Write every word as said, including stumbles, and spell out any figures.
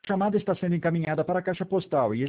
chamada está sendo encaminhada para a caixa postal e